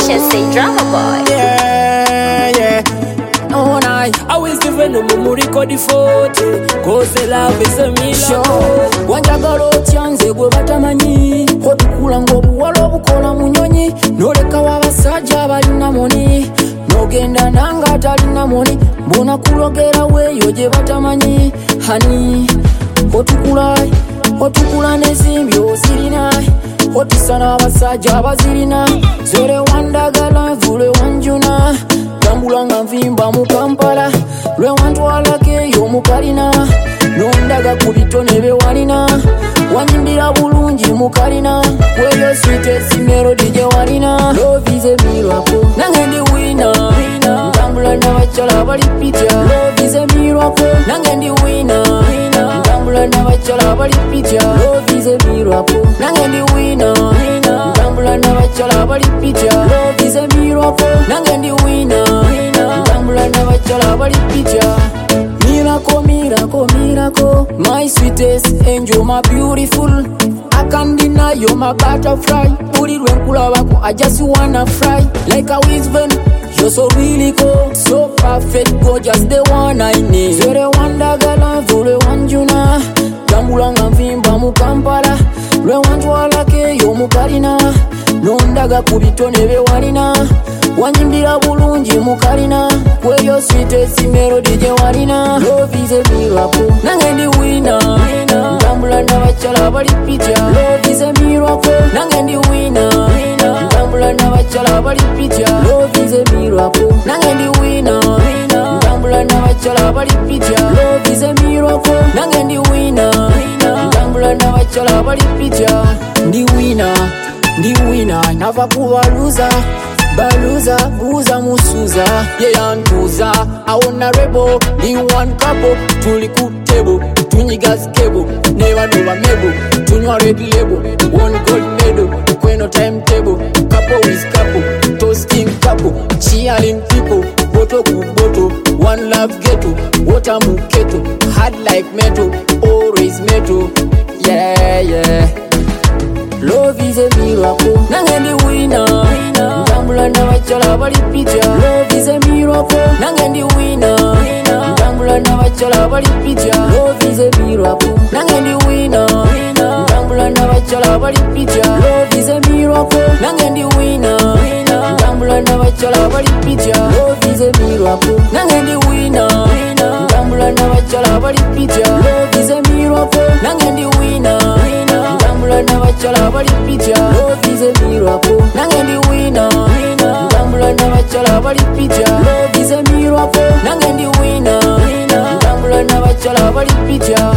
HSA Drama Boy. Yeah. No, I always given no memory code 40. Cause the love is a miracle. Wanjagala otyanze gwe batamanyi. Otukula ng'obuwala obukola mu nnyonyi. N'oleka w'abasajja abalina moni. N'ogenda nanga atalina moni. Mbona kulogera weeyo gye batamanyi. Hani otukula n'ensimbi ozirina. Otisa n'abasajja abazirina. Zere wandagala nvule wanjuna. Tambula nga nvimba mu Kampala. Lwe wantwalako eyo mu Kalina. Nondaga ku bitone bye walina. Wanyimbira bulungi mu Kalina. Weyo sweetest melody gye walina. Love is a miracle. Nange ndi winner. Ntambula n'abakyala abali pitya. Love is a miracle. Nange ndi winner. Ntambula n'abakyala abali pitya. Love is a miracle. Nange ndi winner. Ntambula n'abakyala abali pitya. Love is a miracle. Nange ndi winner. Ntambula n'abakyala abali pitya. Miracle, my sweetest angel, my beautiful. I can't deny you're my butterfly. Put it when kulabako, I just wanna fly. Like a whisper, you're so really cool. So perfect, gorgeous, the one I need. Zere wandagala, vule wanjuna. Tambula nga nvimba mu Kampala. Lwe wantwalako eyo mu Kalina. Nondaga ku bitone bye walina. Wanyimbira bulungi mu Kalina. Weyo sweetest melody gye walina. Love is a miracle. Nange ndi winner. Ntambula n'abakyala abali pitya. Love is a miracle. Nange ndi winner. Ntambula n'abakyala abali pitya. Love is a miracle. Nange ndi winner. Ntambula n'abakyala abali pitya. Love is a miracle. Nange ndi winner. Ntambula n'abakyala abali pitya. Ndi winner. Nava kuba Baluza, buza musuza, yeah ntuza. I wanna rebel, the one couple. Tuli ku table, tunyiga skebo. Never know mebo, tunywa red label. One gold medal, kweno timetable. Couple with couple, toasting couple. Cheering people, boto ku boto. One love ghetto, water muketo. Hard like metal, always metal. Yeah. Love is a miracle. Nange ndi winner. Ntambula n'abakyala abali pitya. Love is a miracle. Nange ndi winner. Ntambula n'abakyala abali pitya. Love is a miracle. Nange ndi winner. Ntambula n'abakyala abali pitya. Love is a miracle. Nange ndi winner. Ntambula n'abakyala abali pitya. Love is a miracle. Nange ndi winner. Ntambula n'abakyala abali pitya. Love is a miracle. Nange ndi winner. Ntambula n'abakyala abali pitya. Love is a miracle. Nange ndi winner. Ntambula n'abakyala abali pitya. Love is a miracle. Nange ndi winner. Ntambula n'abakyala abali pitya.